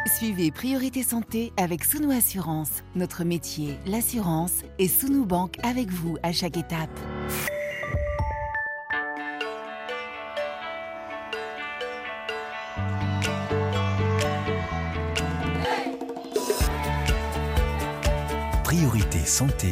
Suivez Priorité Santé avec Sounou Assurance. Notre métier, l'assurance, et Sounou Banque avec vous à chaque étape. Priorité Santé,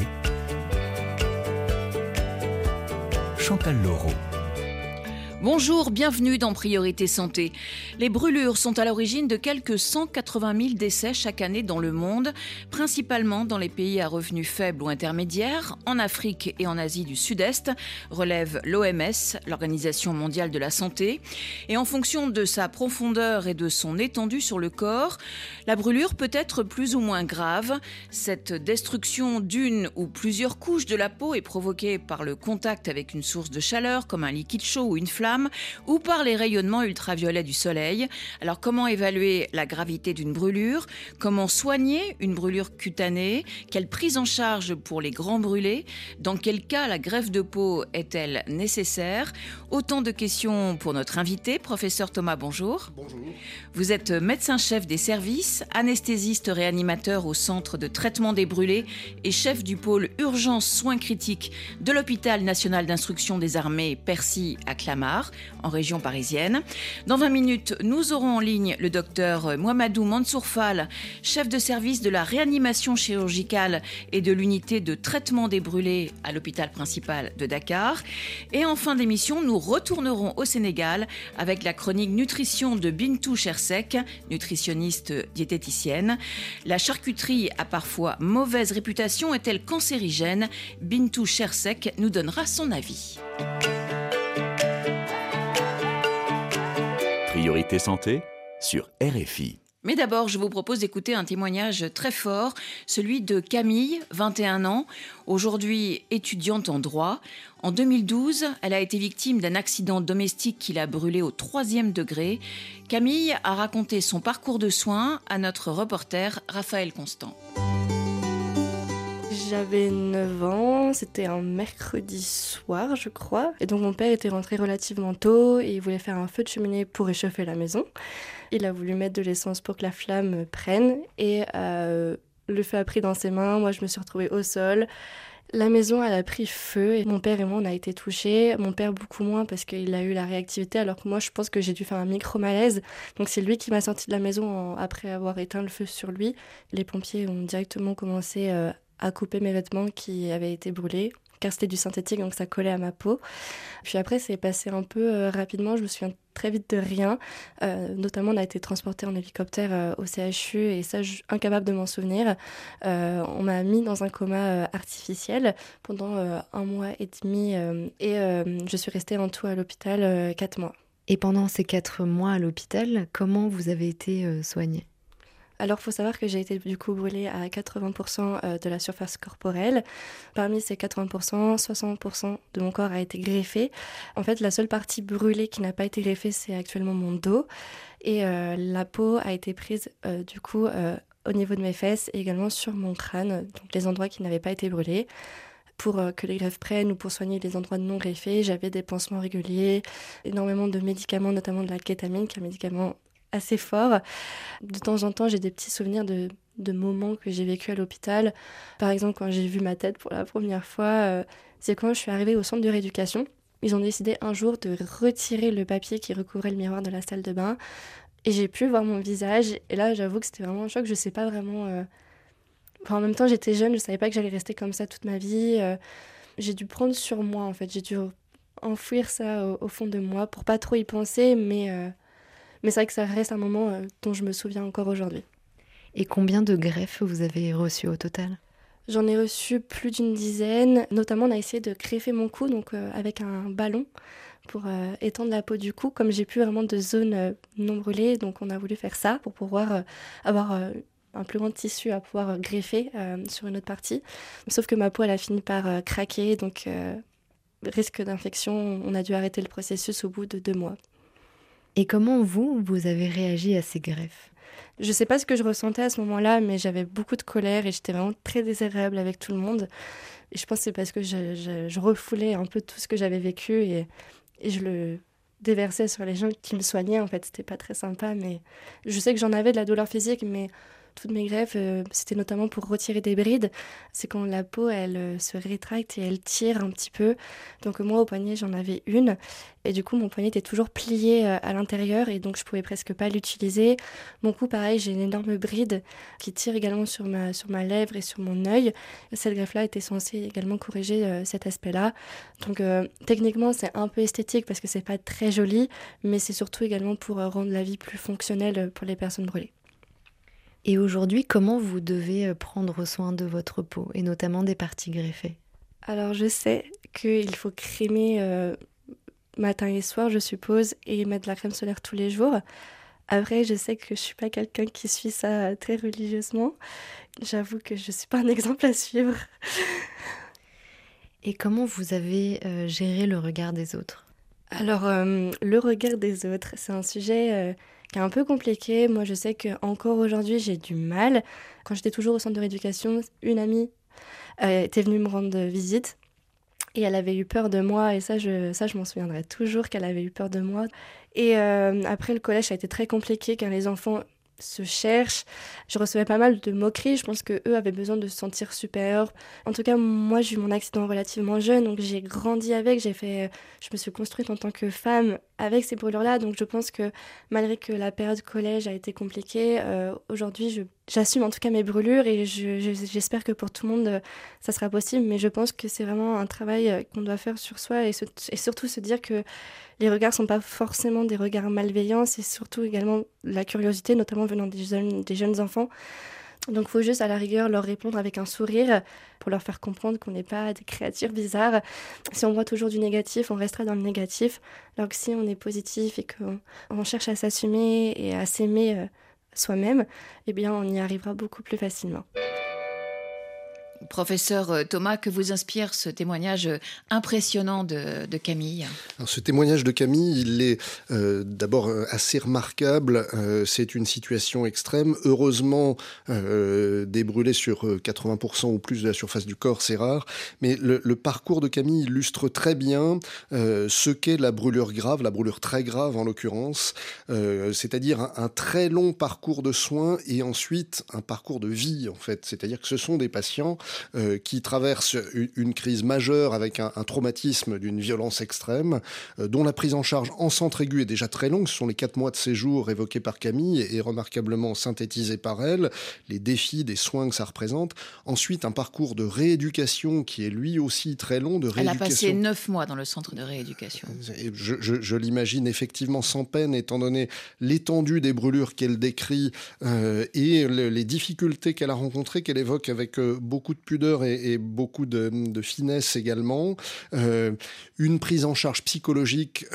Chantal Laureau. Bonjour, bienvenue dans Priorité Santé. Les brûlures sont à l'origine de quelques 180 000 décès chaque année dans le monde, principalement dans les pays à revenus faibles ou intermédiaires, en Afrique et en Asie du Sud-Est, relève l'OMS, l'Organisation mondiale de la santé. Et en fonction de sa profondeur et de son étendue sur le corps, la brûlure peut être plus ou moins grave. Cette destruction d'une ou plusieurs couches de la peau est provoquée par le contact avec une source de chaleur, comme un liquide chaud ou une flamme, ou par les rayonnements ultraviolets du soleil. Alors comment évaluer la gravité d'une brûlure ? Comment soigner une brûlure cutanée ? Quelle prise en charge pour les grands brûlés ? Dans quel cas la greffe de peau est-elle nécessaire ? Autant de questions pour notre invité, professeur Thomas, bonjour. Bonjour. Vous êtes médecin-chef des services, anesthésiste réanimateur au centre de traitement des brûlés et chef du pôle urgence soins critiques de l'hôpital national d'instruction des armées Percy à Clamart, en région parisienne. Dans 20 minutes, nous aurons en ligne le docteur Mohamedou Mansour Fall, chef de service de la réanimation chirurgicale et de l'unité de traitement des brûlés à l'hôpital principal de Dakar. Et en fin d'émission, nous retournerons au Sénégal avec la chronique nutrition de Bintou Chersek, nutritionniste diététicienne. La charcuterie a parfois mauvaise réputation, est-elle cancérigène ? Bintou Chersek nous donnera son avis. Priorité Santé sur RFI. Mais d'abord, je vous propose d'écouter un témoignage très fort, celui de Camille, 21 ans, aujourd'hui étudiante en droit. En 2012, elle a été victime d'un accident domestique qui l'a brûlée au 3e degré. Camille a raconté son parcours de soins à notre reporter Raphaël Constant. J'avais 9 ans, c'était un mercredi soir, je crois. Et donc mon père était rentré relativement tôt et il voulait faire un feu de cheminée pour réchauffer la maison. Il a voulu mettre de l'essence pour que la flamme prenne et le feu a pris dans ses mains. Moi, je me suis retrouvée au sol. La maison, elle a pris feu et mon père et moi, on a été touchés. Mon père beaucoup moins parce qu'il a eu la réactivité, alors que moi, je pense que j'ai dû faire un micro-malaise. Donc c'est lui qui m'a sorti de la maison après avoir éteint le feu sur lui. Les pompiers ont directement commencé à couper mes vêtements qui avaient été brûlés, car c'était du synthétique, donc ça collait à ma peau. Puis après, c'est passé un peu rapidement, je me souviens très vite de rien. Notamment, on a été transporté en hélicoptère au CHU, et ça, incapable de m'en souvenir. On m'a mis dans un coma artificiel pendant 1 mois et demi, et je suis restée en tout à l'hôpital 4 mois. Et pendant ces 4 mois à l'hôpital, comment vous avez été soignée ? Alors, il faut savoir que j'ai été du coup brûlée à 80% de la surface corporelle. Parmi ces 80%, 60% de mon corps a été greffé. En fait, la seule partie brûlée qui n'a pas été greffée, c'est actuellement mon dos. Et la peau a été prise du coup au niveau de mes fesses et également sur mon crâne, donc les endroits qui n'avaient pas été brûlés. Pour que les greffes prennent ou pour soigner les endroits non greffés, j'avais des pansements réguliers, énormément de médicaments, notamment de la kétamine, qui est un médicament assez fort. De temps en temps, j'ai des petits souvenirs de moments que j'ai vécu à l'hôpital. Par exemple, quand j'ai vu ma tête pour la première fois, c'est quand je suis arrivée au centre de rééducation. Ils ont décidé un jour de retirer le papier qui recouvrait le miroir de la salle de bain. Et j'ai pu voir mon visage. Et là, j'avoue que c'était vraiment un choc. Je sais pas vraiment... Enfin, en même temps, j'étais jeune, je savais pas que j'allais rester comme ça toute ma vie. J'ai dû prendre sur moi, en fait. J'ai dû enfouir ça au fond de moi pour pas trop y penser, mais c'est vrai que ça reste un moment dont je me souviens encore aujourd'hui. Et combien de greffes vous avez reçues au total ? J'en ai reçu plus d'une dizaine. Notamment, on a essayé de greffer mon cou donc, avec un ballon pour étendre la peau du cou. Comme j'ai plus vraiment de zone non brûlée, donc on a voulu faire ça pour pouvoir avoir un plus grand tissu à pouvoir greffer sur une autre partie. Sauf que ma peau, elle a fini par craquer, donc risque d'infection. On a dû arrêter le processus au bout de 2 mois. Et comment vous avez réagi à ces greffes ? Je sais pas ce que je ressentais à ce moment-là, mais j'avais beaucoup de colère et j'étais vraiment très désagréable avec tout le monde. Et je pense que c'est parce que je refoulais un peu tout ce que j'avais vécu et je le déversait sur les gens qui me soignaient. En fait, c'était pas très sympa, mais je sais que j'en avais de la douleur physique, mais toutes mes greffes, c'était notamment pour retirer des brides. C'est quand la peau, elle se rétracte et elle tire un petit peu. Donc moi, au poignet, j'en avais une. Et du coup, mon poignet était toujours plié à l'intérieur et donc je pouvais presque pas l'utiliser. Mon cou, pareil, j'ai une énorme bride qui tire également sur ma lèvre et sur mon œil. Cette greffe-là était censée également corriger cet aspect-là. Donc techniquement, c'est un peu esthétique parce que c'est pas très joli, mais c'est surtout également pour rendre la vie plus fonctionnelle pour les personnes brûlées. Et aujourd'hui, comment vous devez prendre soin de votre peau, et notamment des parties greffées ? Alors je sais qu'il faut crémer matin et soir, je suppose, et mettre de la crème solaire tous les jours. Après, je sais que je suis pas quelqu'un qui suit ça très religieusement. J'avoue que je suis pas un exemple à suivre. Et comment vous avez géré le regard des autres ? Alors, le regard des autres, c'est un sujet qui est un peu compliqué. Moi, je sais qu'encore aujourd'hui, j'ai du mal. Quand j'étais toujours au centre de rééducation, une amie était venue me rendre visite et elle avait eu peur de moi. Et ça, je m'en souviendrai toujours qu'elle avait eu peur de moi. Et après, le collège, ça a été très compliqué car les enfants se cherchent. Je recevais pas mal de moqueries. Je pense qu'eux avaient besoin de se sentir supérieurs. En tout cas, moi, j'ai eu mon accident relativement jeune, donc j'ai grandi avec. Je me suis construite en tant que femme avec ces brûlures-là. Donc je pense que malgré que la période collège a été compliquée, aujourd'hui, j'assume en tout cas mes brûlures et j'espère que pour tout le monde, ça sera possible. Mais je pense que c'est vraiment un travail qu'on doit faire sur soi et surtout se dire que les regards ne sont pas forcément des regards malveillants, c'est surtout également la curiosité, notamment venant des jeunes enfants. Donc il faut juste à la rigueur leur répondre avec un sourire pour leur faire comprendre qu'on n'est pas des créatures bizarres. Si on voit toujours du négatif, on restera dans le négatif. Alors que si on est positif et qu'on cherche à s'assumer et à s'aimer soi-même, eh bien on y arrivera beaucoup plus facilement. Professeur Thomas, que vous inspire ce témoignage impressionnant de Camille ? Alors, ce témoignage de Camille, il est d'abord assez remarquable. C'est une situation extrême. Heureusement, des brûlés sur 80% ou plus de la surface du corps, c'est rare. Mais le parcours de Camille illustre très bien ce qu'est la brûlure grave, la brûlure très grave en l'occurrence. C'est-à-dire un très long parcours de soins et ensuite un parcours de vie, en fait. C'est-à-dire que ce sont des patients qui traversent une crise majeure avec un traumatisme d'une violence extrême, dont la prise en charge en centre aigu est déjà très longue. Ce sont les 4 mois de séjour évoqués par Camille et remarquablement synthétisés par elle, les défis des soins que ça représente. Ensuite, un parcours de rééducation qui est lui aussi très long. Elle a passé 9 mois dans le centre de rééducation. Je l'imagine effectivement sans peine, étant donné l'étendue des brûlures qu'elle décrit et les difficultés qu'elle a rencontrées, qu'elle évoque avec beaucoup de pudeur et beaucoup de finesse également. Une prise en charge psychologique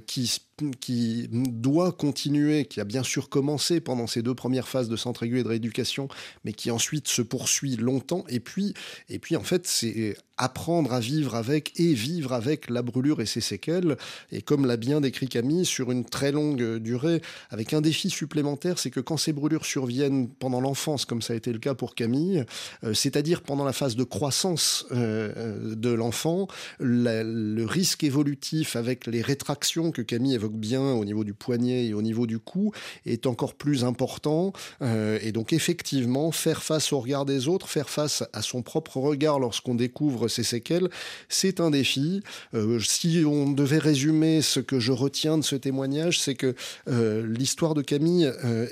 qui doit continuer, qui a bien sûr commencé pendant ces 2 premières phases de centre aigu et de rééducation, mais qui ensuite se poursuit longtemps. Et puis en fait, c'est apprendre à vivre avec et vivre avec la brûlure et ses séquelles. Et comme l'a bien décrit Camille, sur une très longue durée, avec un défi supplémentaire, c'est que quand ces brûlures surviennent pendant l'enfance, comme ça a été le cas pour Camille, c'est-à-dire pendant la phase de croissance de l'enfant, le risque évolutif avec les rétractions que Camille évoque bien au niveau du poignet et au niveau du cou est encore plus important. Et donc effectivement, faire face au regard des autres, faire face à son propre regard lorsqu'on découvre ses séquelles, c'est un défi. Si on devait résumer ce que je retiens de ce témoignage, c'est que l'histoire de Camille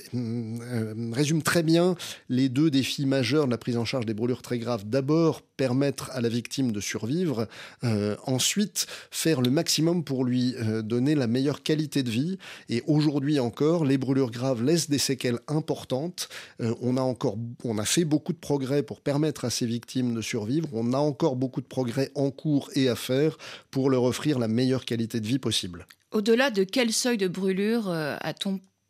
résume très bien les 2 défis majeurs de la prise en charge des brûlures très graves. D'abord, permettre à la victime de survivre. Ensuite, faire le maximum pour lui donner la meilleure qualité de vie. Et aujourd'hui encore, les brûlures graves laissent des séquelles importantes. On a fait beaucoup de progrès pour permettre à ces victimes de survivre. On a encore beaucoup de progrès en cours et à faire pour leur offrir la meilleure qualité de vie possible. Au-delà de quel seuil de brûlure a-t-on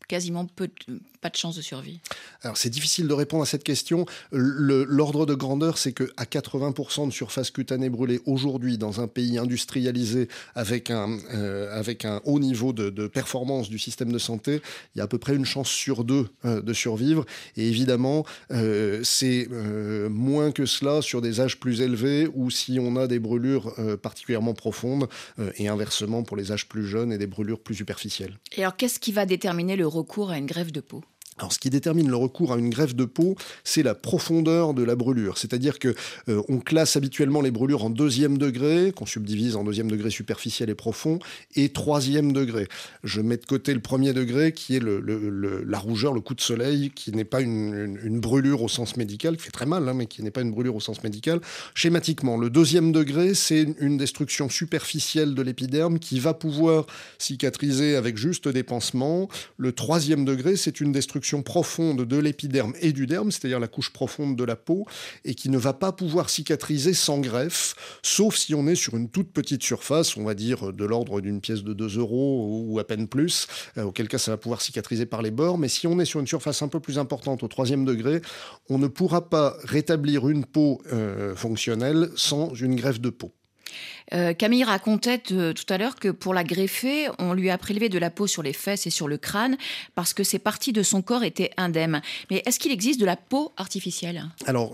quasiment pas de chance de survie? Alors, c'est difficile de répondre à cette question. L'ordre de grandeur, c'est qu'à 80% de surface cutanée brûlée aujourd'hui dans un pays industrialisé avec un haut niveau de performance du système de santé, il y a à peu près une chance sur 2 de survivre. Et évidemment, c'est moins que cela sur des âges plus élevés ou si on a des brûlures particulièrement profondes et inversement pour les âges plus jeunes et des brûlures plus superficielles. Et alors, qu'est-ce qui va déterminer le recours à une greffe de peau? Alors, ce qui détermine le recours à une greffe de peau, c'est la profondeur de la brûlure. C'est-à-dire que on classe habituellement les brûlures en 2e degré, qu'on subdivise en 2e degré superficiel et profond, et 3e degré. Je mets de côté le 1er degré, qui est la rougeur, le coup de soleil, qui n'est pas une brûlure au sens médical, qui fait très mal, mais qui n'est pas une brûlure au sens médical. Schématiquement, le 2e degré, c'est une destruction superficielle de l'épiderme qui va pouvoir cicatriser avec juste des pansements. Le 3e degré, c'est une destruction profonde de l'épiderme et du derme, c'est-à-dire la couche profonde de la peau, et qui ne va pas pouvoir cicatriser sans greffe, sauf si on est sur une toute petite surface, on va dire de l'ordre d'une pièce de 2 € ou à peine plus, auquel cas ça va pouvoir cicatriser par les bords. Mais si on est sur une surface un peu plus importante, au 3e degré, on ne pourra pas rétablir une peau fonctionnelle sans une greffe de peau. Camille racontait tout à l'heure que pour la greffer, on lui a prélevé de la peau sur les fesses et sur le crâne parce que ces parties de son corps étaient indemnes. Mais est-ce qu'il existe de la peau artificielle? Alors,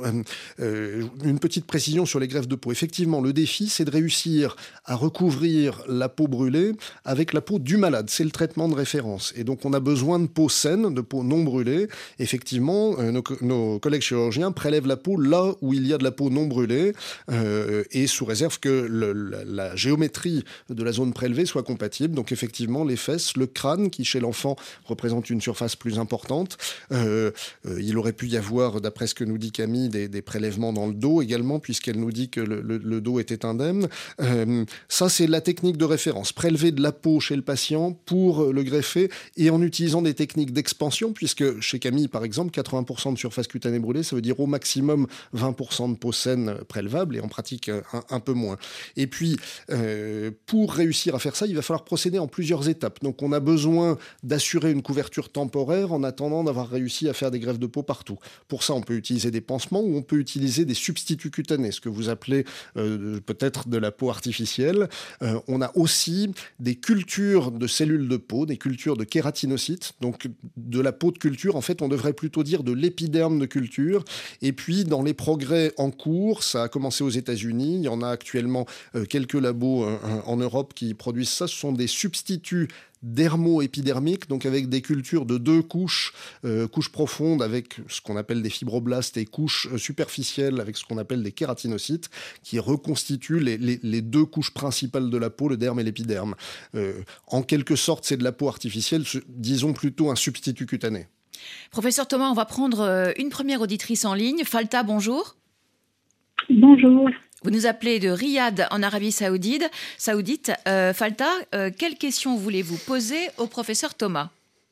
une petite précision sur les greffes de peau. Effectivement, le défi, c'est de réussir à recouvrir la peau brûlée avec la peau du malade. C'est le traitement de référence. Et donc, on a besoin de peau saine, de peau non brûlée. Effectivement, nos collègues chirurgiens prélèvent la peau là où il y a de la peau non brûlée et sous réserve que la géométrie de la zone prélevée soit compatible. Donc effectivement, les fesses, le crâne, qui chez l'enfant représente une surface plus importante. Il aurait pu y avoir, d'après ce que nous dit Camille, des prélèvements dans le dos également, puisqu'elle nous dit que le dos était indemne. Ça, c'est la technique de référence. Prélever de la peau chez le patient pour le greffer et en utilisant des techniques d'expansion, puisque chez Camille, par exemple, 80% de surface cutanée brûlée, ça veut dire au maximum 20% de peau saine prélevable et en pratique un peu moins. Et puis, pour réussir à faire ça, il va falloir procéder en plusieurs étapes. Donc, on a besoin d'assurer une couverture temporaire en attendant d'avoir réussi à faire des greffes de peau partout. Pour ça, on peut utiliser des pansements ou on peut utiliser des substituts cutanés, ce que vous appelez peut-être de la peau artificielle. On a aussi des cultures de cellules de peau, des cultures de kératinocytes. Donc, de la peau de culture, en fait, on devrait plutôt dire de l'épiderme de culture. Et puis, dans les progrès en cours, ça a commencé aux États-Unis, il y en a actuellement quelques labos en Europe qui produisent ça. Ce sont des substituts dermo-épidermiques, donc avec des cultures de 2 couches, couches profondes avec ce qu'on appelle des fibroblastes et couches superficielles avec ce qu'on appelle des kératinocytes, qui reconstituent les 2 couches principales de la peau, le derme et l'épiderme. En quelque sorte, c'est de la peau artificielle, disons plutôt un substitut cutané. Professeur Thomas, on va prendre une première auditrice en ligne. Falta, bonjour. Bonjour. Vous nous appelez de Riyad, en Arabie Saoudite. Falta, quelle question voulez-vous poser au professeur Thomas?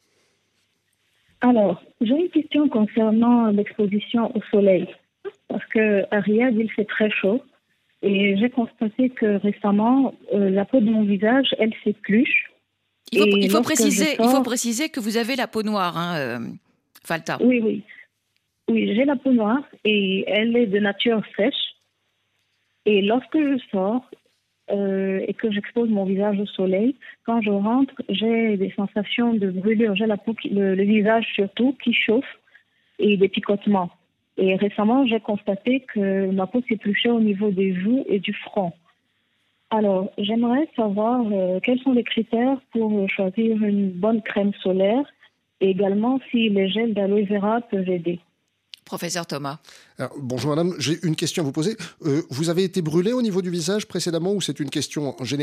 Alors, j'ai une question concernant l'exposition au soleil. Parce qu'à Riyad, il fait très chaud. Et j'ai constaté que récemment, la peau de mon visage, elle s'épluche. Il faut préciser que vous avez la peau noire, Falta. Oui, j'ai la peau noire et elle est de nature sèche. Et lorsque je sors et que j'expose mon visage au soleil, quand je rentre, j'ai des sensations de brûlure. J'ai la peau, le visage surtout, qui chauffe et des picotements. Et récemment, j'ai constaté que ma peau s'épluchait au niveau des joues et du front. Alors, j'aimerais savoir quels sont les critères pour choisir une bonne crème solaire et également si les gels d'aloe vera peuvent aider. Professeur Thomas. Alors, bonjour madame, j'ai une question à vous poser. Vous avez été brûlée au niveau du visage précédemment ou c'est une question générale ?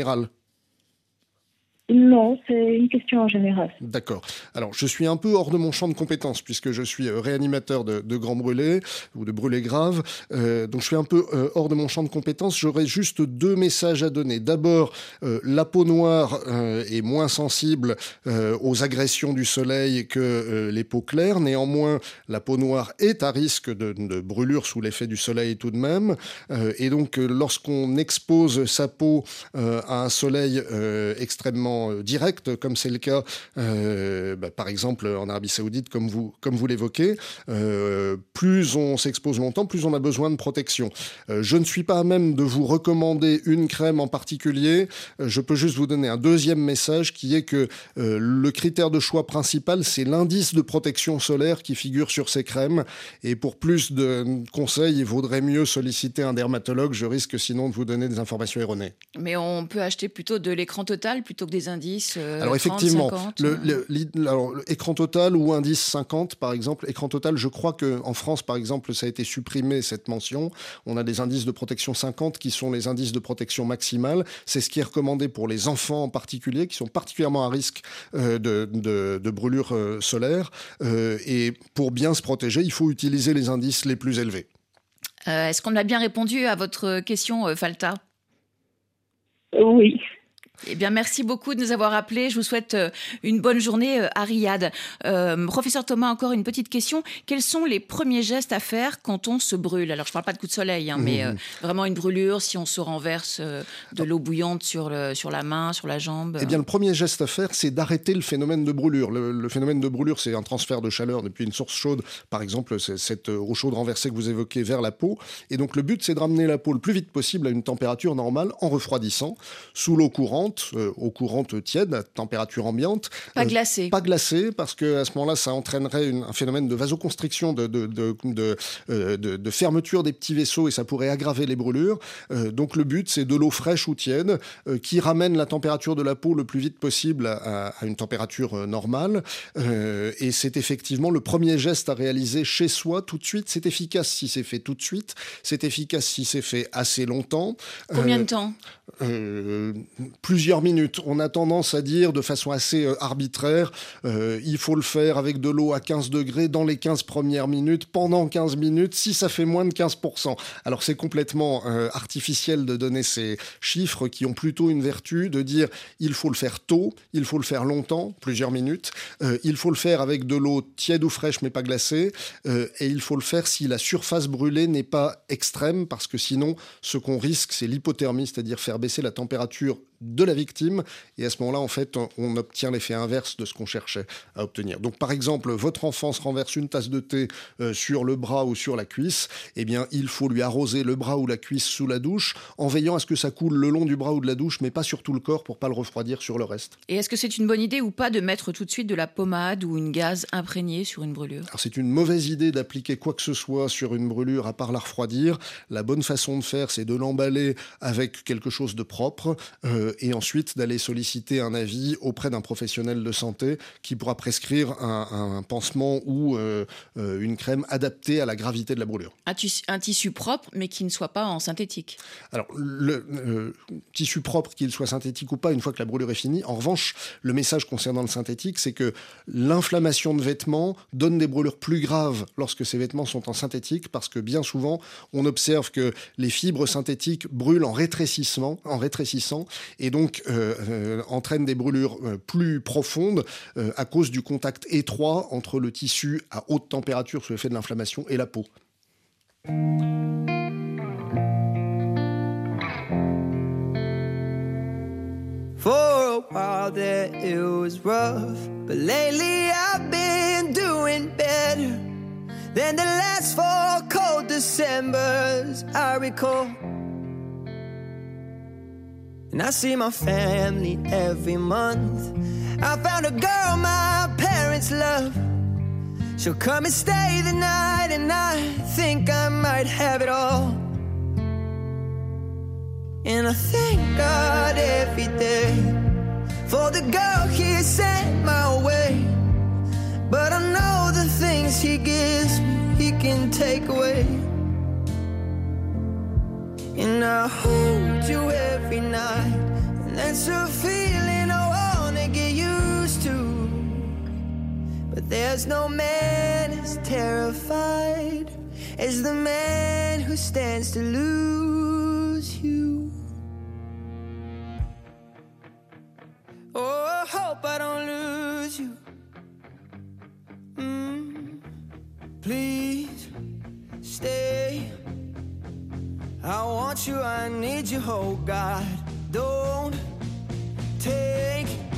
Non, c'est une question en général. D'accord. Alors, je suis un peu hors de mon champ de compétences puisque je suis réanimateur de grands brûlés ou de brûlés graves. Donc, je suis un peu hors de mon champ de compétences. J'aurais juste 2 messages à donner. D'abord, la peau noire est moins sensible aux agressions du soleil que les peaux claires. Néanmoins, la peau noire est à risque de brûlure sous l'effet du soleil tout de même. Et donc, lorsqu'on expose sa peau à un soleil extrêmement accident direct, comme c'est le cas, par exemple en Arabie Saoudite, comme vous l'évoquez, plus on s'expose longtemps, plus on a besoin de protection. Je ne suis pas à même de vous recommander une crème en particulier. Je peux juste vous donner un deuxième message qui est que le critère de choix principal, c'est l'indice de protection solaire qui figure sur ces crèmes. Et pour plus de conseils, il vaudrait mieux solliciter un dermatologue. Je risque sinon de vous donner des informations erronées. Mais on peut acheter plutôt de l'écran total plutôt que des indices alors 30, effectivement, 50, écran total ou indice 50 par exemple. Écran total, je crois qu'en France par exemple, ça a été supprimé cette mention. On a des indices de protection 50 qui sont les indices de protection maximale. C'est ce qui est recommandé pour les enfants en particulier, qui sont particulièrement à risque de brûlures solaires. Et pour bien se protéger, il faut utiliser les indices les plus élevés. Est-ce qu'on a bien répondu à votre question, Falta ? Oui. Eh bien, merci beaucoup de nous avoir appelés. Je vous souhaite une bonne journée à Riyad. Professeur Thomas, encore une petite question. Quels sont les premiers gestes à faire quand on se brûle ? Alors, je ne parle pas de coup de soleil, mais vraiment une brûlure, si on se renverse de l'eau bouillante sur la main, sur la jambe. Eh bien, le premier geste à faire, c'est d'arrêter le phénomène de brûlure. Le phénomène de brûlure, c'est un transfert de chaleur depuis une source chaude. Par exemple, c'est cette eau chaude renversée que vous évoquez vers la peau. Et donc, le but, c'est de ramener la peau le plus vite possible à une température normale en refroidissant sous l'eau courante. Eau courante tiède, à température ambiante. Pas glacée. Pas glacée, parce qu'à ce moment-là, ça entraînerait un phénomène de vasoconstriction, de fermeture des petits vaisseaux, et ça pourrait aggraver les brûlures. Donc le but, c'est de l'eau fraîche ou tiède, qui ramène la température de la peau le plus vite possible à une température normale. Et c'est effectivement le premier geste à réaliser chez soi tout de suite. C'est efficace si c'est fait tout de suite. C'est efficace si c'est fait assez longtemps. Combien de temps ? Plusieurs minutes. On a tendance à dire de façon assez arbitraire, il faut le faire avec de l'eau à 15 degrés dans les 15 premières minutes, pendant 15 minutes, si ça fait moins de 15%. Alors c'est complètement artificiel de donner ces chiffres qui ont plutôt une vertu de dire il faut le faire tôt, il faut le faire longtemps, plusieurs minutes, il faut le faire avec de l'eau tiède ou fraîche mais pas glacée, et il faut le faire si la surface brûlée n'est pas extrême, parce que sinon ce qu'on risque, c'est l'hypothermie, c'est-à-dire faire baisser la température de la victime, et à ce moment-là, en fait, on obtient l'effet inverse de ce qu'on cherchait à obtenir. Donc, par exemple, votre enfant se renverse une tasse de thé sur le bras ou sur la cuisse, eh bien, il faut lui arroser le bras ou la cuisse sous la douche, en veillant à ce que ça coule le long du bras ou de la douche, mais pas sur tout le corps pour pas le refroidir sur le reste. Et est-ce que c'est une bonne idée ou pas de mettre tout de suite de la pommade ou une gaze imprégnée sur une brûlure ? Alors, c'est une mauvaise idée d'appliquer quoi que ce soit sur une brûlure à part la refroidir. La bonne façon de faire, c'est de l'emballer avec quelque chose de propre, et ensuite d'aller solliciter un avis auprès d'un professionnel de santé qui pourra prescrire un pansement ou une crème adaptée à la gravité de la brûlure. Un tissu propre, mais qui ne soit pas en synthétique. Alors, le tissu propre, qu'il soit synthétique ou pas, une fois que la brûlure est finie. En revanche, le message concernant le synthétique, c'est que l'inflammation de vêtements donne des brûlures plus graves lorsque ces vêtements sont en synthétique, parce que bien souvent, on observe que les fibres synthétiques brûlent en rétrécissant, et donc entraînent des brûlures plus profondes à cause du contact étroit entre le tissu à haute température sous l'effet de l'inflammation et la peau. For a while there it was rough, but lately I've been doing better than the last 4 cold Decembers I recall. And I see my family every month. I found a girl my parents love. She'll come and stay the night, and I think I might have it all. And I thank God every day for the girl He sent my way. But I know the things He gives me, He can take away. And I hold you every night, and that's a feeling I wanna get used to. But there's no man as terrified as the man who stands to lose you. Oh, I hope I don't lose you. Please stay. I want you, I need you, oh God. Don't take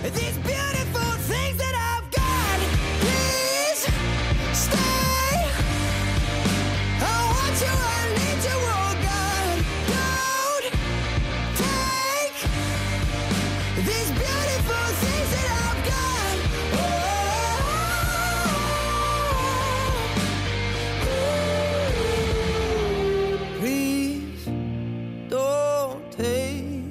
these beautiful things that I've got. Please stay. I want you, I need you, oh God. Don't take these beautiful things that I've got. Please don't take.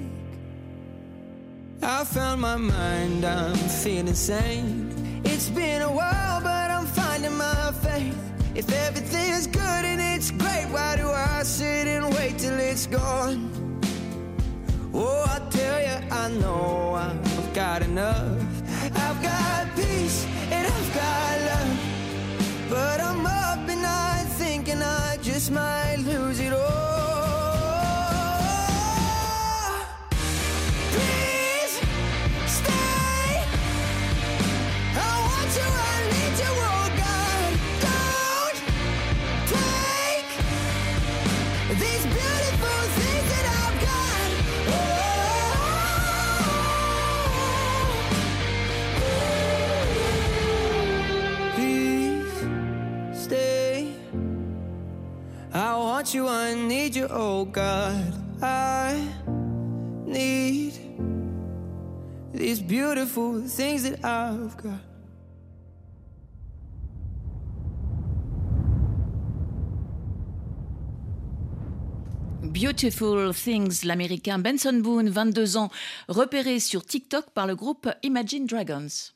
I found my mind, I'm feeling sane. It's been a while, but I'm finding my faith. If everything's good and it's great, why do I sit and wait till it's gone? Oh, I tell you, I know I've got enough. I've got peace and I've got love, but I'm up and I thinking I just might lose it all. Please stay. I want you, I need you, oh God. Don't take these beautiful things that I've got. Please stay. I want you, I need you, oh God. I need these beautiful things that I've got. Beautiful Things, l'américain Benson Boone, 22 ans, repéré sur TikTok par le groupe Imagine Dragons.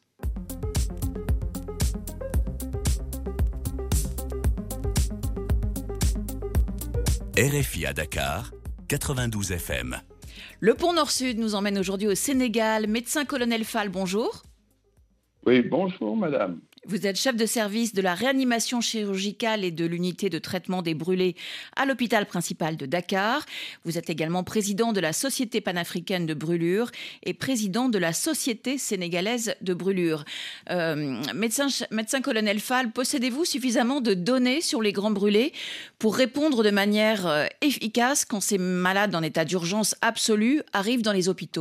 RFI à Dakar, 92 FM. Le pont Nord-Sud nous emmène aujourd'hui au Sénégal. Médecin-colonel Fall, bonjour. Oui, bonjour madame. Vous êtes chef de service de la réanimation chirurgicale et de l'unité de traitement des brûlés à l'hôpital principal de Dakar. Vous êtes également président de la Société panafricaine de brûlure et président de la Société sénégalaise de brûlure. Médecin-colonel Fall, possédez-vous suffisamment de données sur les grands brûlés pour répondre de manière efficace quand ces malades en état d'urgence absolue arrivent dans les hôpitaux ?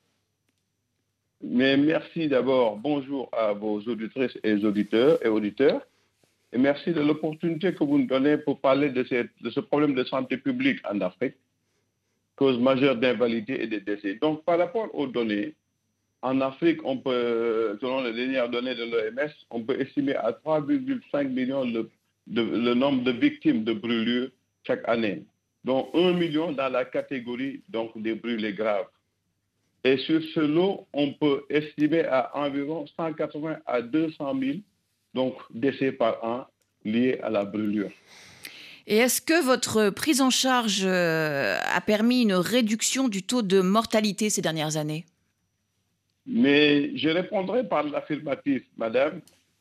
Mais merci d'abord, bonjour à vos auditrices et auditeurs. Et merci de l'opportunité que vous nous donnez pour parler de ce problème de santé publique en Afrique, cause majeure d'invalidité et de décès. Donc, par rapport aux données, en Afrique, on peut, selon les dernières données de l'OMS, on peut estimer à 3,5 millions le nombre de victimes de brûlures chaque année, dont 1 million dans la catégorie donc, des brûlés graves. Et sur ce lot, on peut estimer à environ 180 à 200 000 donc, décès par an liés à la brûlure. Et est-ce que votre prise en charge a permis une réduction du taux de mortalité ces dernières années ? Mais je répondrai par l'affirmatif, madame.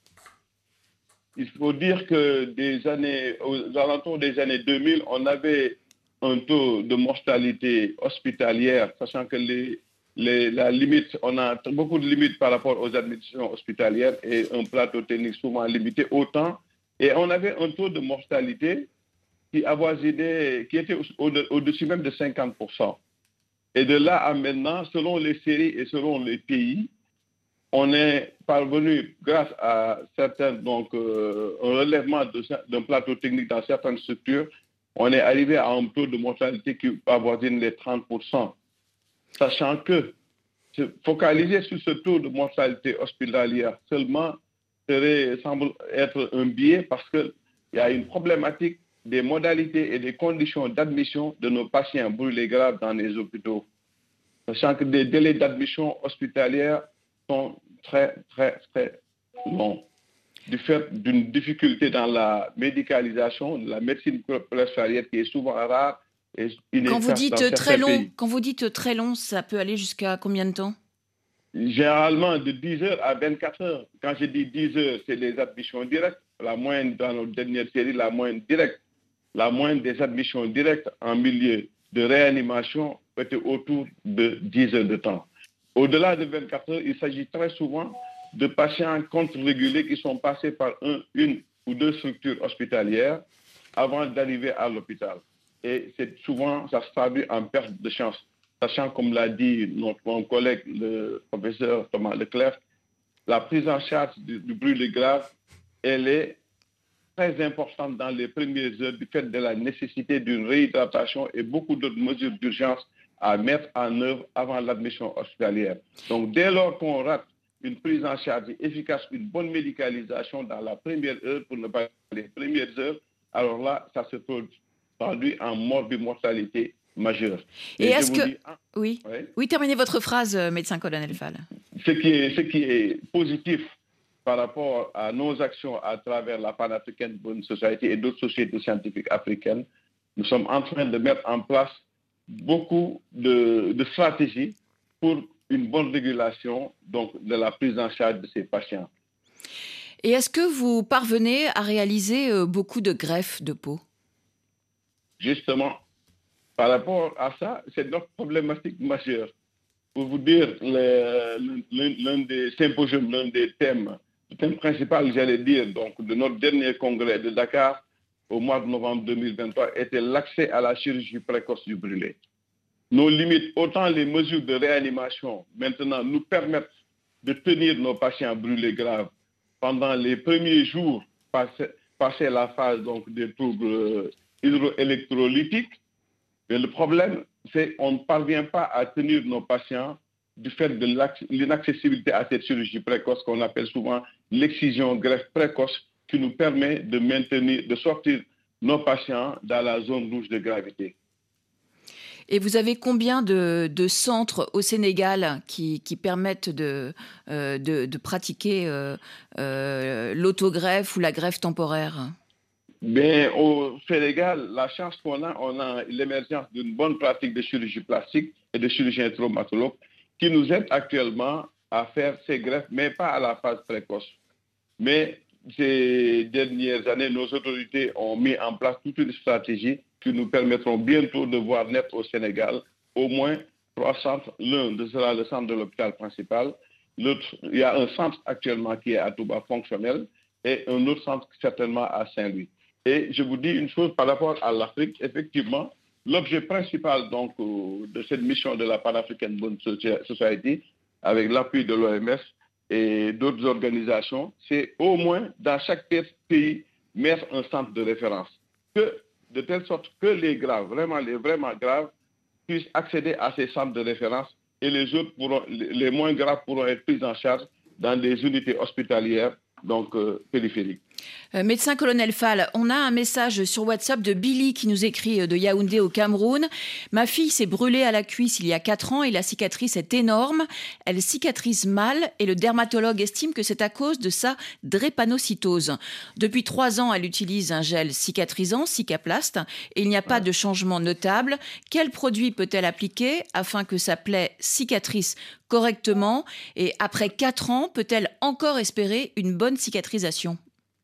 Il faut dire que aux alentours des années 2000, on avait un taux de mortalité hospitalière, sachant que la limite, on a beaucoup de limites par rapport aux admissions hospitalières et un plateau technique souvent limité autant. Et on avait un taux de mortalité qui était au-dessus même de 50%. Et de là à maintenant, selon les séries et selon les pays, on est parvenu, grâce à certains, un relèvement d'un plateau technique dans certaines structures, on est arrivé à un taux de mortalité qui avoisine les 30%. Sachant que se focaliser sur ce taux de mortalité hospitalière seulement semble être un biais parce qu'il y a une problématique des modalités et des conditions d'admission de nos patients brûlés graves dans les hôpitaux. Sachant que les délais d'admission hospitalière sont très, très, très longs du fait d'une difficulté dans la médicalisation, de la médecine presbytérienne qui est souvent rare. Quand vous dites très long, ça peut aller jusqu'à combien de temps ? Généralement de 10 heures à 24 heures. Quand je dis 10 heures, c'est les admissions directes. La moyenne dans nos dernières séries, la moyenne des admissions directes en milieu de réanimation était autour de 10 heures de temps. Au-delà de 24 heures, il s'agit très souvent de patients contre-régulés qui sont passés par une ou deux structures hospitalières avant d'arriver à l'hôpital. Et c'est souvent, ça se traduit en perte de chance. sachant, comme l'a dit mon collègue, le professeur Thomas Leclerc, la prise en charge du brûlé grave, elle est très importante dans les premières heures du fait de la nécessité d'une réhydratation et beaucoup d'autres mesures d'urgence à mettre en œuvre avant l'admission hospitalière. Donc, dès lors qu'on rate une prise en charge efficace, une bonne médicalisation dans la première heure, pour ne pas dire les premières heures, alors là, ça se traduit en morbimortalité majeure. Et est-ce que... Oui, terminez votre phrase, médecin-colonel Fall. Ce qui est positif par rapport à nos actions à travers la Pan-African Burn Society et d'autres sociétés scientifiques africaines, nous sommes en train de mettre en place beaucoup de stratégies pour une bonne régulation donc, de la prise en charge de ces patients. Et est-ce que vous parvenez à réaliser beaucoup de greffes de peau? Justement, par rapport à ça, c'est notre problématique majeure. Pour vous dire, l'un des symposiums, l'un des thèmes, le thème principal, j'allais dire, donc, de notre dernier congrès de Dakar au mois de novembre 2023 était l'accès à la chirurgie précoce du brûlé. Nos limites, autant les mesures de réanimation, maintenant, nous permettent de tenir nos patients brûlés graves pendant les premiers jours, passer la phase donc, des troubles hydroélectrolytiques. Mais le problème, c'est qu'on ne parvient pas à tenir nos patients du fait de l'inaccessibilité à cette chirurgie précoce qu'on appelle souvent l'excision greffe précoce qui nous permet de maintenir, de sortir nos patients dans la zone rouge de gravité. Et vous avez combien de centres au Sénégal qui permettent de pratiquer l'autogreffe ou la greffe temporaire? Bien, au Sénégal, la chance qu'on a, on a l'émergence d'une bonne pratique de chirurgie plastique et de chirurgiens traumatologues qui nous aident actuellement à faire ces greffes, mais pas à la phase précoce. Mais ces dernières années, nos autorités ont mis en place toute une stratégie qui nous permettront bientôt de voir naître au Sénégal au moins 3 centres. L'un sera le centre de l'hôpital principal. L'autre, il y a un centre actuellement qui est à Touba fonctionnel et un autre centre certainement à Saint-Louis. Et je vous dis une chose par rapport à l'Afrique, effectivement, l'objet principal donc, de cette mission de la Pan-African Burn Society, avec l'appui de l'OMS et d'autres organisations, c'est au moins dans chaque pays mettre un centre de référence. De telle sorte que les graves, les vraiment graves, puissent accéder à ces centres de référence et les autres les moins graves pourront être pris en charge dans des unités hospitalières donc périphériques. Médecin-colonel Fall, on a un message sur WhatsApp de Billy qui nous écrit de Yaoundé au Cameroun. Ma fille s'est brûlée à la cuisse il y a 4 ans et la cicatrice est énorme. Elle cicatrise mal et le dermatologue estime que c'est à cause de sa drépanocytose. Depuis 3 ans, elle utilise un gel cicatrisant, Cicaplast, et il n'y a pas de changement notable. Quel produit peut-elle appliquer afin que sa plaie cicatrice correctement? Et après 4 ans, peut-elle encore espérer une bonne cicatrisation?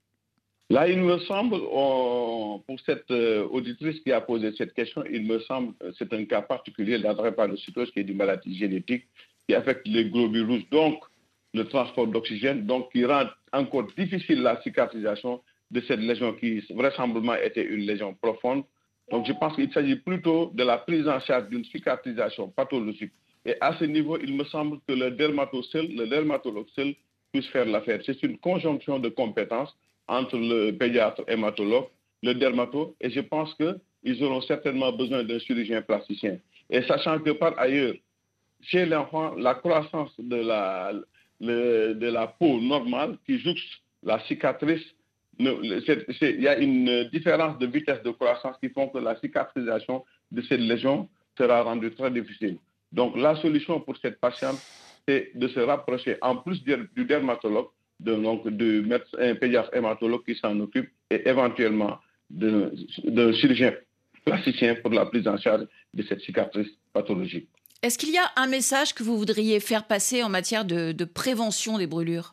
Là, il me semble, pour cette auditrice qui a posé cette question, il me semble que c'est un cas particulier de la drépanocytose qui est une maladie génétique qui affecte les globules rouges, donc le transport d'oxygène, donc qui rend encore difficile la cicatrisation de cette lésion qui vraisemblablement était une lésion profonde. Donc je pense qu'il s'agit plutôt de la prise en charge d'une cicatrisation pathologique. Et à ce niveau, il me semble que le dermatologue seul puisse faire l'affaire. C'est une conjonction de compétences entre le pédiatre hématologue, le dermato, et je pense qu'ils auront certainement besoin d'un chirurgien plasticien. Et sachant que par ailleurs, chez l'enfant, la croissance de la peau normale qui jouxte la cicatrice, il y a une différence de vitesse de croissance qui font que la cicatrisation de cette lésion sera rendue très difficile. Donc la solution pour cette patiente, c'est de se rapprocher, en plus du dermatologue, de mettre un pédiatre hématologue qui s'en occupe et éventuellement d'un chirurgien plasticien pour la prise en charge de cette cicatrice pathologique. Est-ce qu'il y a un message que vous voudriez faire passer en matière de prévention des brûlures?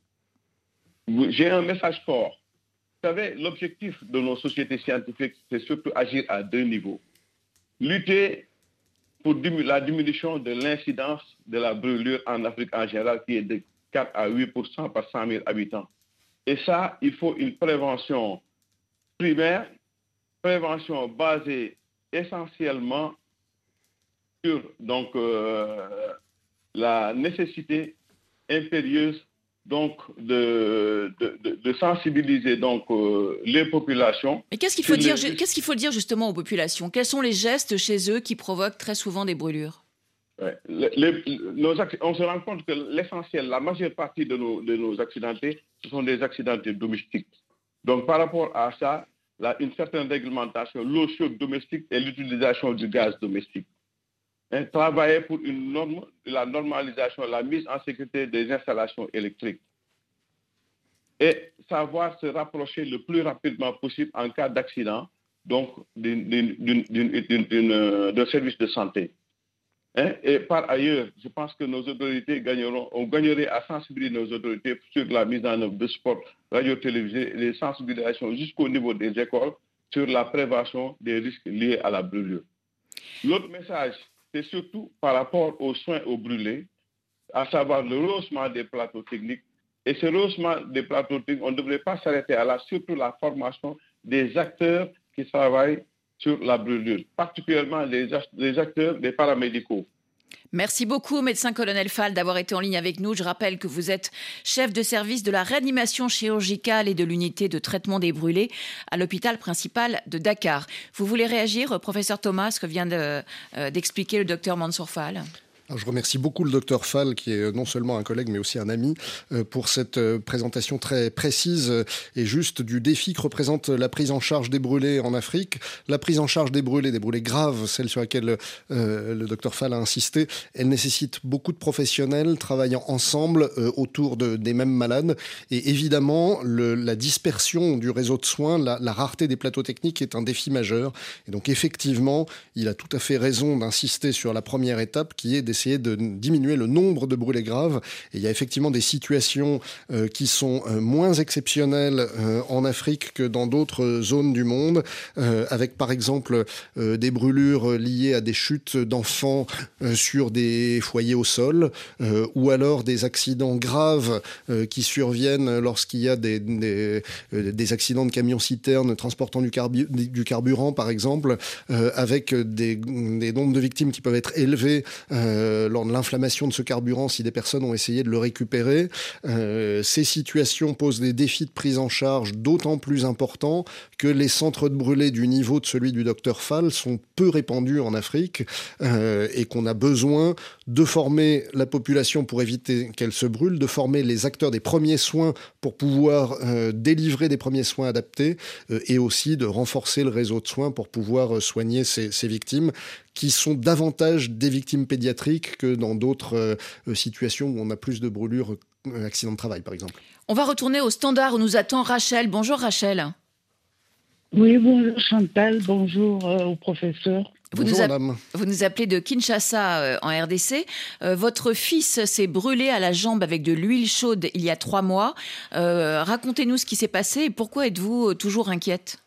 J'ai un message fort. Vous savez, l'objectif de nos sociétés scientifiques, c'est surtout agir à 2 niveaux. Lutter pour la diminution de l'incidence de la brûlure en Afrique en général, qui est de 4 à 8% par 100 000 habitants. Et ça, il faut une prévention primaire, prévention basée essentiellement sur donc, la nécessité impérieuse donc, de sensibiliser donc, les populations. Mais qu'est-ce qu'il faut dire justement aux populations? Quels sont les gestes chez eux qui provoquent très souvent des brûlures? Ouais. On se rend compte que l'essentiel, la majeure partie de nos accidentés, ce sont des accidentés domestiques. Donc, par rapport à ça, une certaine réglementation, l'eau chaude domestique et l'utilisation du gaz domestique. Travailler pour la normalisation, la mise en sécurité des installations électriques. Et savoir se rapprocher le plus rapidement possible en cas d'accident, donc d'un service de santé. Et par ailleurs, je pense que nos autorités gagnerait à sensibiliser nos autorités sur la mise en œuvre de spots radio-télévisés et les sensibilisations jusqu'au niveau des écoles sur la prévention des risques liés à la brûlure. L'autre message, c'est surtout par rapport aux soins aux brûlés, à savoir le rehaussement des plateaux techniques. Et ce rehaussement des plateaux techniques, on ne devrait pas s'arrêter à là, surtout la formation des acteurs qui travaillent sur la brûlure, particulièrement les acteurs des paramédicaux. Merci beaucoup, médecin-colonel Fall, d'avoir été en ligne avec nous. Je rappelle que vous êtes chef de service de la réanimation chirurgicale et de l'unité de traitement des brûlés à l'hôpital principal de Dakar. Vous voulez réagir, professeur Thomas, à ce que vient d'expliquer le docteur Mansour Fall? Alors, je remercie beaucoup le docteur Fall, qui est non seulement un collègue, mais aussi un ami, pour cette présentation très précise et juste du défi que représente la prise en charge des brûlés en Afrique. La prise en charge des brûlés graves, celle sur laquelle le docteur Fall a insisté, elle nécessite beaucoup de professionnels travaillant ensemble autour des mêmes malades. Et évidemment, la dispersion du réseau de soins, la rareté des plateaux techniques est un défi majeur. Et donc effectivement, il a tout à fait raison d'insister sur la première étape, qui est d'essayer de diminuer le nombre de brûlés graves. Et il y a effectivement des situations qui sont moins exceptionnelles en Afrique que dans d'autres zones du monde, avec par exemple des brûlures liées à des chutes d'enfants sur des foyers au sol, ou alors des accidents graves qui surviennent lorsqu'il y a des accidents de camions-citernes transportant du carburant, par exemple, avec des nombres de victimes qui peuvent être élevés lors de l'inflammation de ce carburant si des personnes ont essayé de le récupérer. Ces situations posent des défis de prise en charge d'autant plus importants que les centres de brûlés du niveau de celui du docteur Fall sont peu répandus en Afrique et qu'on a besoin de former la population pour éviter qu'elle se brûle, de former les acteurs des premiers soins pour pouvoir délivrer des premiers soins adaptés et aussi de renforcer le réseau de soins pour pouvoir soigner ces victimes qui sont davantage des victimes pédiatriques que dans d'autres situations où on a plus de brûlures, accidents de travail par exemple. On va retourner au standard où nous attend Rachel. Bonjour Rachel. Oui, bonjour Chantal, bonjour au professeur. Bonjour madame. Vous nous appelez de Kinshasa en RDC. Votre fils s'est brûlé à la jambe avec de l'huile chaude il y a 3 mois. Racontez-nous ce qui s'est passé et pourquoi êtes-vous toujours inquiète?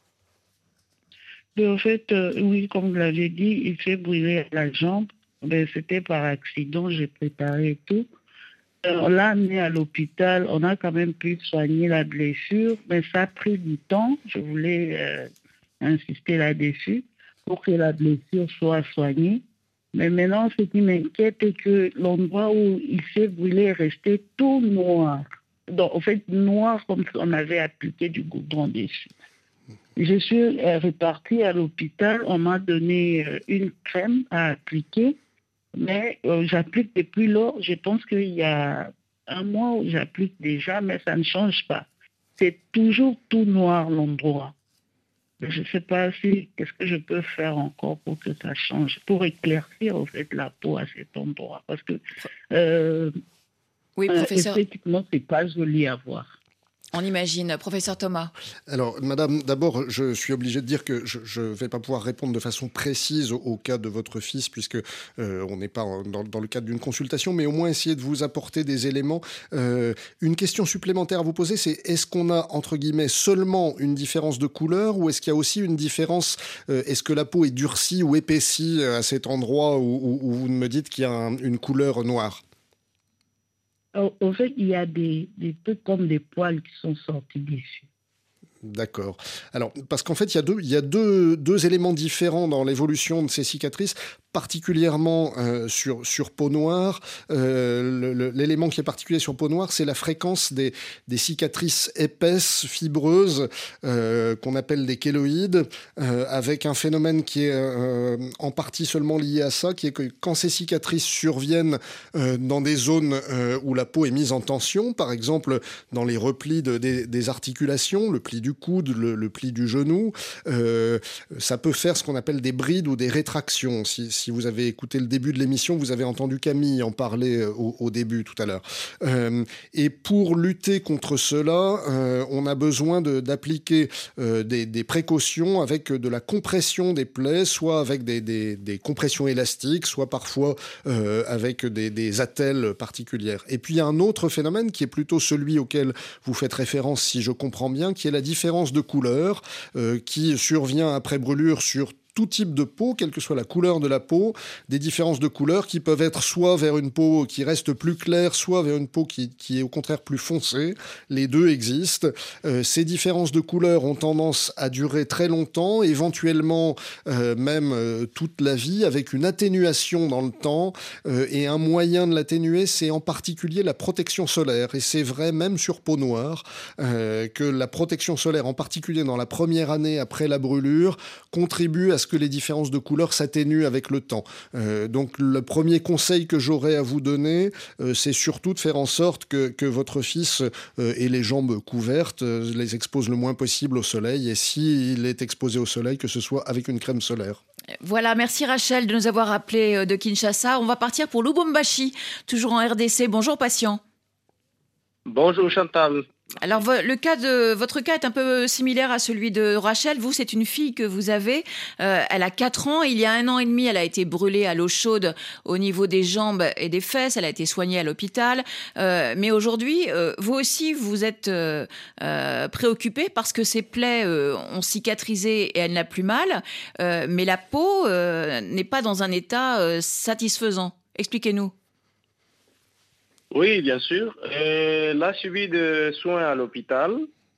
En fait, oui, comme vous l'avez dit, il s'est brûlé à la jambe. C'était par accident, j'ai préparé tout. On l'a amené à l'hôpital, on a quand même pu soigner la blessure, mais ça a pris du temps. Je voulais insister là-dessus pour que la blessure soit soignée. Mais maintenant, ce qui m'inquiète est que l'endroit où il s'est brûlé est resté tout noir. Donc, en fait, noir comme si on avait appliqué du goudron dessus. Je suis repartie à l'hôpital, on m'a donné une crème à appliquer, mais j'applique depuis lors, je pense qu'il y a 1 mois où j'applique déjà, mais ça ne change pas. C'est toujours tout noir l'endroit. Je ne sais pas qu'est-ce que je peux faire encore pour que ça change, pour éclaircir en fait la peau à cet endroit, parce que oui, professeur. Effectivement, c'est pas joli à voir. On imagine. Professeur Thomas. Alors, madame, d'abord, je suis obligé de dire que je ne vais pas pouvoir répondre de façon précise au cas de votre fils, puisque on n'est pas dans le cadre d'une consultation, mais au moins essayer de vous apporter des éléments. Une question supplémentaire à vous poser, c'est est-ce qu'on a, entre guillemets, seulement une différence de couleur, ou est-ce qu'il y a aussi une différence, est-ce que la peau est durcie ou épaissie à cet endroit où vous me dites qu'il y a une couleur noire? En fait, il y a des trucs comme des poils qui sont sortis dessus. D'accord. Alors, parce qu'en fait, il y a deux éléments différents dans l'évolution de ces cicatrices, particulièrement sur peau noire. L'élément qui est particulier sur peau noire, c'est la fréquence des cicatrices épaisses, fibreuses, qu'on appelle des kéloïdes, avec un phénomène qui est en partie seulement lié à ça, qui est que quand ces cicatrices surviennent dans des zones où la peau est mise en tension, par exemple dans les replis des articulations, le pli du coude, le pli du genou, ça peut faire ce qu'on appelle des brides ou des rétractions. Si vous avez écouté le début de l'émission, vous avez entendu Camille en parler au début tout à l'heure. Et pour lutter contre cela, on a besoin d'appliquer des précautions avec de la compression des plaies, soit avec des compressions élastiques, soit parfois avec des attelles particulières. Et puis il y a un autre phénomène qui est plutôt celui auquel vous faites référence, si je comprends bien, qui est la différence de couleur qui survient après brûlure sur tout type de peau, quelle que soit la couleur de la peau, des différences de couleur qui peuvent être soit vers une peau qui reste plus claire, soit vers une peau qui est au contraire plus foncée. Les deux existent. Ces différences de couleur ont tendance à durer très longtemps, éventuellement même toute la vie, avec une atténuation dans le temps. Et un moyen de l'atténuer, c'est en particulier la protection solaire. Et c'est vrai même sur peau noire, que la protection solaire, en particulier dans la première année après la brûlure, contribue à ce que les différences de couleur s'atténuent avec le temps. Donc le premier conseil que j'aurais à vous donner, c'est surtout de faire en sorte que votre fils ait les jambes couvertes, les expose le moins possible au soleil, et s'il est exposé au soleil, que ce soit avec une crème solaire. Voilà, merci Rachel de nous avoir appelé de Kinshasa. On va partir pour Lubumbashi, toujours en RDC. Bonjour patient. Bonjour Chantal. Alors, votre cas est un peu similaire à celui de Rachel. Vous, c'est une fille que vous avez. Elle a 4 ans. Il y a 1 an et demi, elle a été brûlée à l'eau chaude au niveau des jambes et des fesses. Elle a été soignée à l'hôpital. Mais aujourd'hui, vous aussi, vous êtes préoccupée parce que ses plaies ont cicatrisé et elle n'a plus mal. Mais la peau n'est pas dans un état satisfaisant. Expliquez-nous. Oui, bien sûr. La suivi de soins à l'hôpital,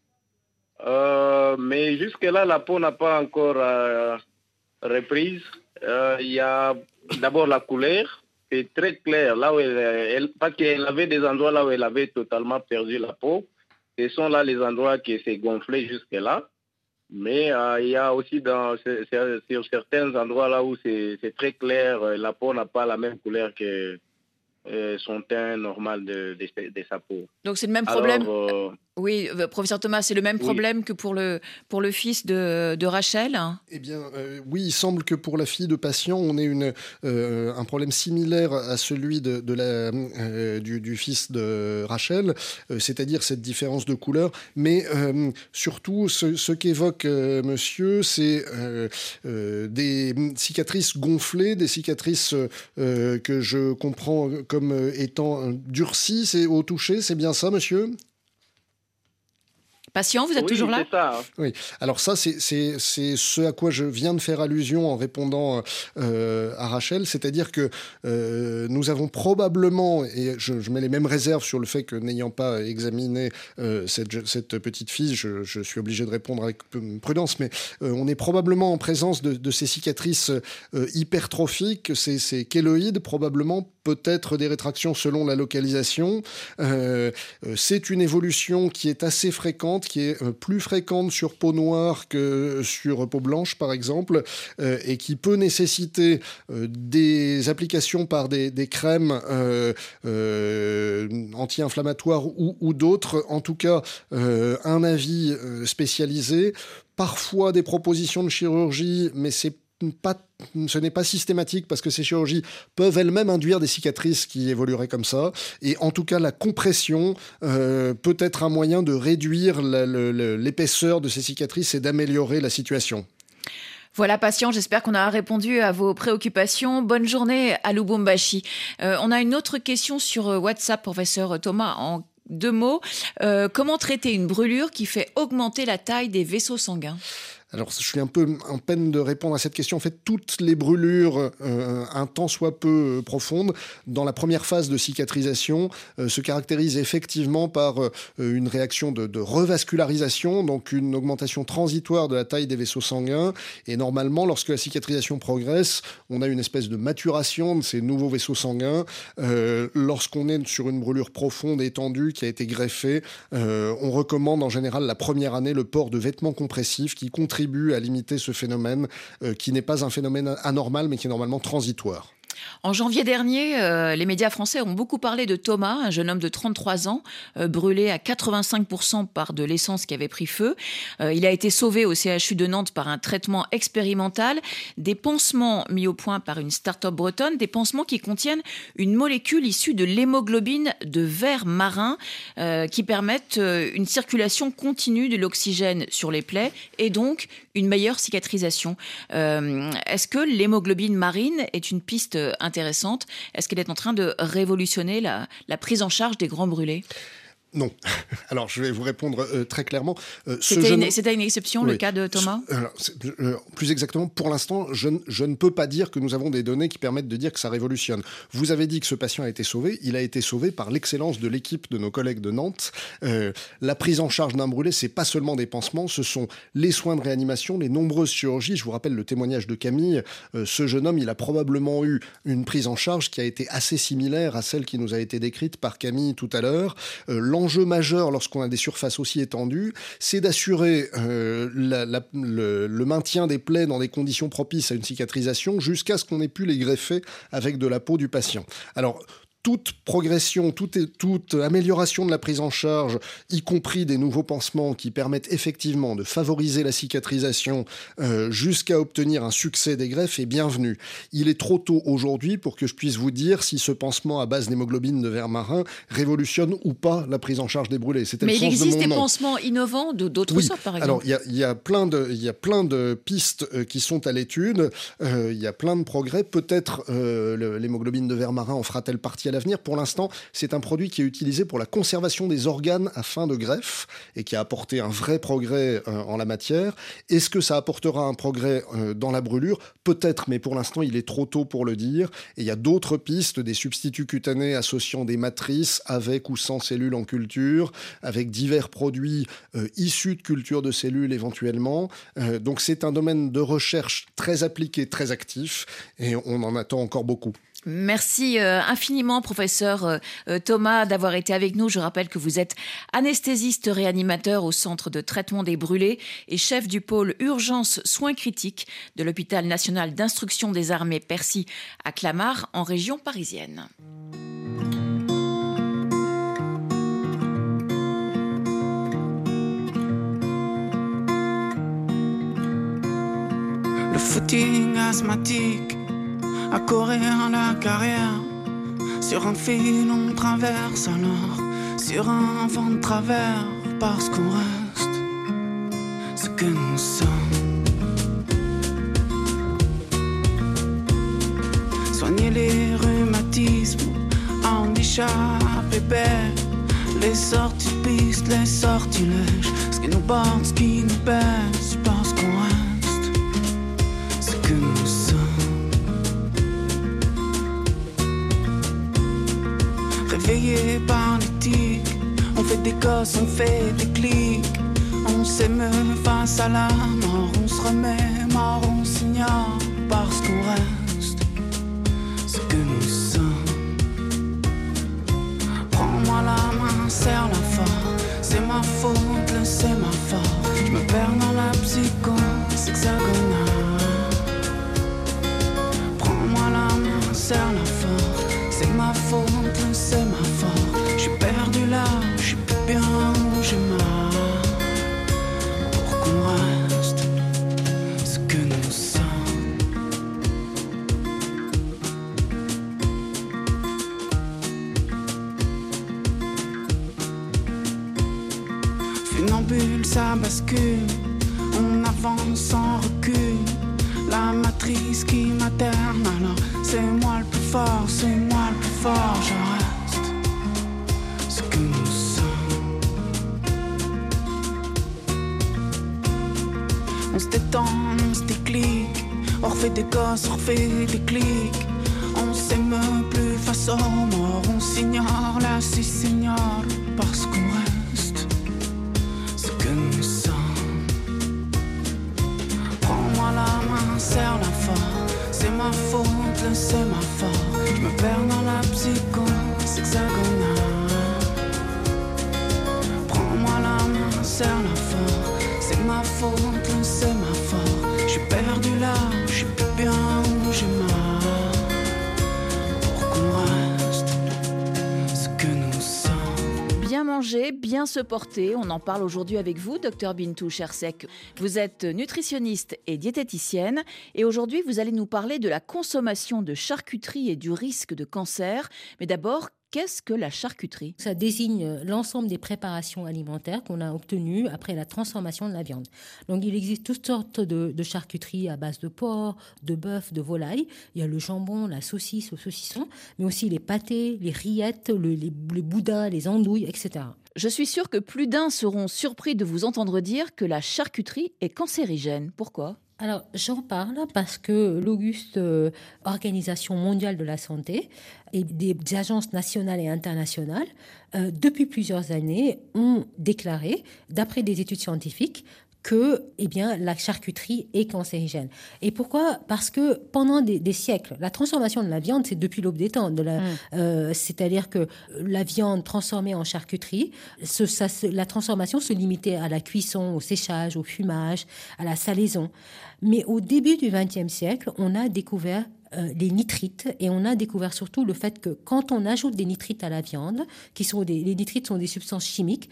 mais jusque-là, la peau n'a pas encore reprise. Il y a d'abord la couleur, c'est très clair. Là où parce qu'elle avait des endroits là où elle avait totalement perdu la peau. Ce sont là les endroits qui s'est gonflé jusque-là. Mais il y a aussi sur certains endroits là où c'est très clair, la peau n'a pas la même couleur que son teint normal de sa peau. Donc c'est le même problème. Oui, professeur Thomas, c'est le même problème que pour le fils de Rachel. Eh bien, oui, il semble que pour la fille de patient, on ait un problème similaire à celui du fils de Rachel, c'est-à-dire cette différence de couleur. Mais surtout, ce qu'évoque monsieur, c'est des cicatrices gonflées, des cicatrices que je comprends comme étant durcies, c'est au toucher, c'est bien ça, monsieur ? Patient, vous êtes toujours là ? Oui, c'est ça. Oui, alors ça, c'est ce à quoi je viens de faire allusion en répondant à Rachel, c'est-à-dire que nous avons probablement, et je mets les mêmes réserves sur le fait que n'ayant pas examiné cette petite fille, je suis obligé de répondre avec prudence, mais on est probablement en présence de ces cicatrices hypertrophiques, ces kéloïdes, probablement, peut-être des rétractions selon la localisation. C'est une évolution qui est assez fréquente, qui est plus fréquente sur peau noire que sur peau blanche, par exemple, et qui peut nécessiter des applications par des crèmes anti-inflammatoires ou d'autres, en tout cas un avis spécialisé, parfois des propositions de chirurgie, mais ce n'est pas systématique parce que ces chirurgies peuvent elles-mêmes induire des cicatrices qui évolueraient comme ça. Et en tout cas, la compression peut être un moyen de réduire l'épaisseur de ces cicatrices et d'améliorer la situation. Voilà, patient, j'espère qu'on a répondu à vos préoccupations. Bonne journée à Lubumbashi. On a une autre question sur WhatsApp, professeur Thomas, en 2 mots. Comment traiter une brûlure qui fait augmenter la taille des vaisseaux sanguins ? Alors, je suis un peu en peine de répondre à cette question. En fait, toutes les brûlures, un tant soit peu profondes, dans la première phase de cicatrisation, se caractérisent effectivement par une réaction de revascularisation, donc une augmentation transitoire de la taille des vaisseaux sanguins. Et normalement, lorsque la cicatrisation progresse, on a une espèce de maturation de ces nouveaux vaisseaux sanguins. Lorsqu'on est sur une brûlure profonde et étendue qui a été greffée, on recommande en général la première année le port de vêtements compressifs qui contribuent à limiter ce phénomène qui n'est pas un phénomène anormal mais qui est normalement transitoire. En janvier dernier, les médias français ont beaucoup parlé de Thomas, un jeune homme de 33 ans, brûlé à 85% par de l'essence qui avait pris feu. Il a été sauvé au CHU de Nantes par un traitement expérimental, des pansements mis au point par une start-up bretonne, des pansements qui contiennent une molécule issue de l'hémoglobine de ver marin qui permettent une circulation continue de l'oxygène sur les plaies et donc une meilleure cicatrisation. Est-ce que l'hémoglobine marine est une piste intéressante? Est-ce qu'elle est en train de révolutionner la prise en charge des grands brûlés? Non. Alors, je vais vous répondre très clairement. C'était une exception, oui. Le cas de Thomas? Plus exactement, pour l'instant, je ne peux pas dire que nous avons des données qui permettent de dire que ça révolutionne. Vous avez dit que ce patient a été sauvé. Il a été sauvé par l'excellence de l'équipe de nos collègues de Nantes. La prise en charge d'un brûlé, c'est pas seulement des pansements, ce sont les soins de réanimation, les nombreuses chirurgies. Je vous rappelle le témoignage de Camille. Ce jeune homme, il a probablement eu une prise en charge qui a été assez similaire à celle qui nous a été décrite par Camille tout à l'heure. L'enjeu majeur lorsqu'on a des surfaces aussi étendues, c'est d'assurer le maintien des plaies dans des conditions propices à une cicatrisation jusqu'à ce qu'on ait pu les greffer avec de la peau du patient. Alors, toute progression, toute amélioration de la prise en charge, y compris des nouveaux pansements qui permettent effectivement de favoriser la cicatrisation jusqu'à obtenir un succès des greffes est bienvenue. Il est trop tôt aujourd'hui pour que je puisse vous dire si ce pansement à base d'hémoglobine de ver marin révolutionne ou pas la prise en charge des brûlés. Mais il existe des pansements innovants d'autres sortes, par exemple. Alors, il y a plein de pistes qui sont à l'étude. Il y a plein de progrès. Peut-être l'hémoglobine de ver marin en fera-t-elle partie à l'avenir. Pour l'instant, c'est un produit qui est utilisé pour la conservation des organes à fin de greffe et qui a apporté un vrai progrès en la matière. Est-ce que ça apportera un progrès dans la brûlure? Peut-être, mais pour l'instant, il est trop tôt pour le dire. Et il y a d'autres pistes, des substituts cutanés associant des matrices avec ou sans cellules en culture, avec divers produits issus de culture de cellules éventuellement. Donc c'est un domaine de recherche très appliqué, très actif, et on en attend encore beaucoup. Merci infiniment, professeur Thomas, d'avoir été avec nous. Je rappelle que vous êtes anesthésiste réanimateur au Centre de traitement des brûlés et chef du pôle urgence soins critiques de l'hôpital national d'instruction des armées Percy à Clamart, en région parisienne. Le footing asthmatique, à courir la carrière, sur un fil on traverse alors, sur un vent de travers, parce qu'on reste ce que nous sommes. Soigner les rhumatismes, handicap épais, les sorties de piste, les sortilèges, ce qui nous porte, ce qui nous baisse, parce qu'on reste ce que nous sommes. Réveillé par l'éthique, on fait des gosses, on fait des clics, on s'émeut face à la mort, on se remet mort, on s'ignore, parce qu'on reste ce que nous sommes. Prends-moi la main, serre-la fort, c'est ma faute, le sémaphore, je me perds dans la psychose hexagonale. Prends-moi la main, serre-la fort, c'est ma faute, le sémaphore, je suis perdu là, je suis plus bien où j'ai mal, pour qu'on reste ce que nous sommes. Funambule, ça bascule, on avance sans recul, la matrice qui materne, alors c'est moi le plus fort, c'est moi le plus fort, je reste ce que nous sommes. On se détend, on se déclic, on refait des gosses, on refait des clics. On s'aime plus face aux morts, on s'ignore, là si s'ignore, parce qu'on reste ce que nous sommes. Prends-moi la main, serre-la fort, c'est ma faute, c'est ma faute. Je me perds dans la psychose hexagonale. Prends-moi la main, serre-la fort, c'est ma faute, c'est ma faute. Je suis perdu là, je suis plus bien où j'ai mal. Bien manger, bien se porter, on en parle aujourd'hui avec vous, Dr Bintou Chersek. Vous êtes nutritionniste et diététicienne et aujourd'hui vous allez nous parler de la consommation de charcuterie et du risque de cancer. Mais d'abord, qu'est-ce que la charcuterie ? Ça désigne l'ensemble des préparations alimentaires qu'on a obtenues après la transformation de la viande. Donc il existe toutes sortes de charcuteries à base de porc, de bœuf, de volaille. Il y a le jambon, la saucisse, le saucisson, mais aussi les pâtés, les rillettes, les boudins, les andouilles, etc. Je suis sûre que plus d'un seront surpris de vous entendre dire que la charcuterie est cancérigène. Pourquoi ? Alors, j'en parle parce que l'auguste Organisation mondiale de la santé et des agences nationales et internationales, depuis plusieurs années, ont déclaré, d'après des études scientifiques, que la charcuterie est cancérigène. Et pourquoi ? Parce que pendant des siècles, la transformation de la viande, c'est depuis l'aube des temps. C'est-à-dire que la viande transformée en charcuterie, la transformation se limitait à la cuisson, au séchage, au fumage, à la salaison. Mais au début du XXe siècle, on a découvert les nitrites et on a découvert surtout le fait que quand on ajoute des nitrites à la viande, les nitrites sont des substances chimiques,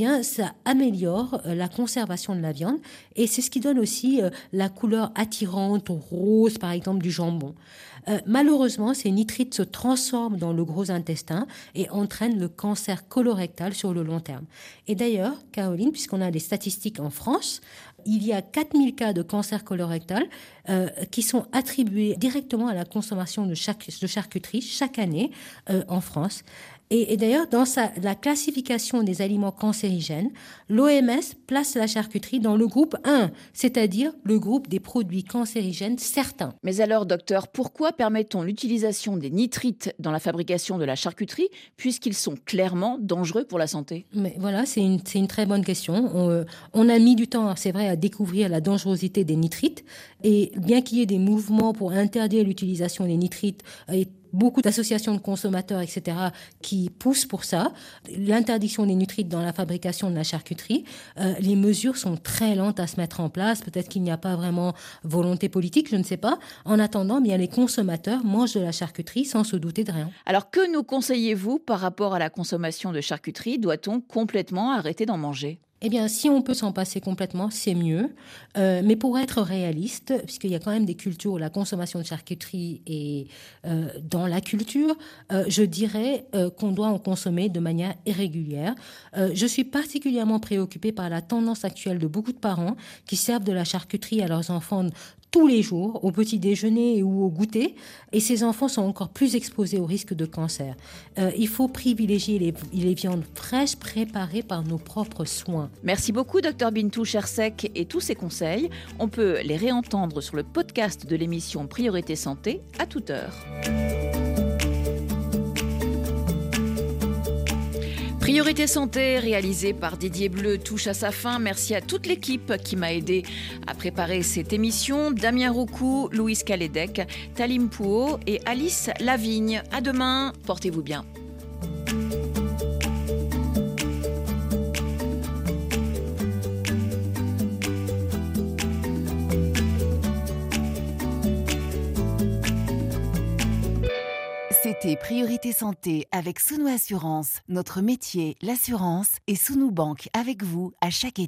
ça améliore la conservation de la viande et c'est ce qui donne aussi la couleur attirante, rose par exemple du jambon. Malheureusement, ces nitrites se transforment dans le gros intestin et entraînent le cancer colorectal sur le long terme. Et d'ailleurs, Caroline, puisqu'on a des statistiques en France, il y a 4000 cas de cancer colorectal qui sont attribués directement à la consommation de charcuterie chaque année en France. Et d'ailleurs, dans la classification des aliments cancérigènes, l'OMS place la charcuterie dans le groupe 1, c'est-à-dire le groupe des produits cancérigènes certains. Mais alors, docteur, pourquoi permet-on l'utilisation des nitrites dans la fabrication de la charcuterie, puisqu'ils sont clairement dangereux pour la santé ? Mais voilà, c'est une très bonne question. On a mis du temps, c'est vrai, à découvrir la dangerosité des nitrites. Et bien qu'il y ait des mouvements pour interdire l'utilisation des nitrites, et beaucoup d'associations de consommateurs, etc., qui poussent pour ça. L'interdiction des nitrites dans la fabrication de la charcuterie, les mesures sont très lentes à se mettre en place. Peut-être qu'il n'y a pas vraiment volonté politique, je ne sais pas. En attendant, bien, les consommateurs mangent de la charcuterie sans se douter de rien. Alors, que nous conseillez-vous par rapport à la consommation de charcuterie ? Doit-on complètement arrêter d'en manger ? Eh bien, si on peut s'en passer complètement, c'est mieux. Mais pour être réaliste, puisqu'il y a quand même des cultures où la consommation de charcuterie est dans la culture, je dirais qu'on doit en consommer de manière irrégulière. Je suis particulièrement préoccupée par la tendance actuelle de beaucoup de parents qui servent de la charcuterie à leurs enfants tous les jours, au petit déjeuner ou au goûter, et ces enfants sont encore plus exposés au risque de cancer. Il faut privilégier les viandes fraîches préparées par nos propres soins. Merci beaucoup, Dr Bintou Chersek, et tous ces conseils, on peut les réentendre sur le podcast de l'émission Priorité Santé à toute heure. Priorité Santé, réalisée par Didier Bleu, touche à sa fin. Merci à toute l'équipe qui m'a aidé à préparer cette émission. Damien Roucou, Louise Calédec, Talim Pouot et Alice Lavigne. À demain, portez-vous bien. C'était Priorité Santé avec Sounou Assurance. Notre métier, l'assurance, et Sounou Bank avec vous à chaque étape.